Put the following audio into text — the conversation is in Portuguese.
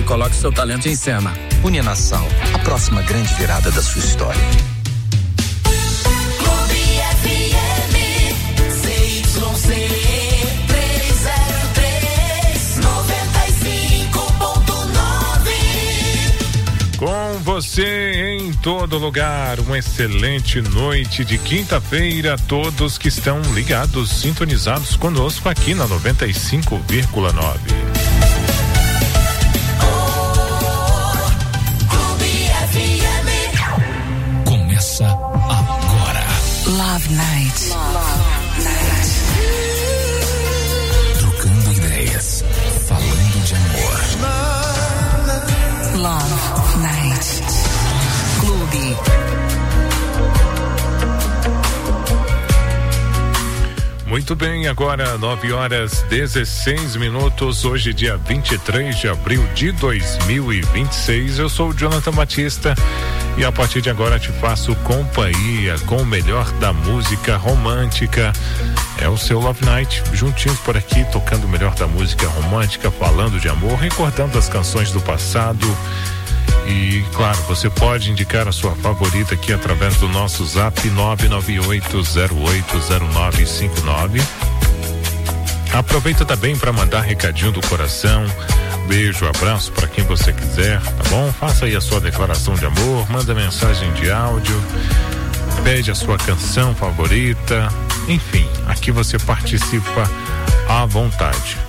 coloque seu talento em cena. Uninassal, a próxima grande virada da sua história. Com você em todo lugar, uma excelente noite de quinta-feira, todos que estão ligados, sintonizados conosco aqui na 95,9. Começa agora. Love Night. Trocando ideias, falando de amor. Love Night. Clube. Muito bem, agora 9h16, hoje dia 23 de abril de 2026. Eu sou o Jonathan Batista e a partir de agora te faço companhia com o melhor da música romântica. É o seu Love Night, juntinhos por aqui, tocando o melhor da música romântica, falando de amor, recordando as canções do passado. E, claro, você pode indicar a sua favorita aqui através do nosso zap 998080959. Aproveita também para mandar recadinho do coração, beijo, abraço para quem você quiser, tá bom? Faça aí a sua declaração de amor, manda mensagem de áudio, pede a sua canção favorita, enfim, aqui você participa à vontade.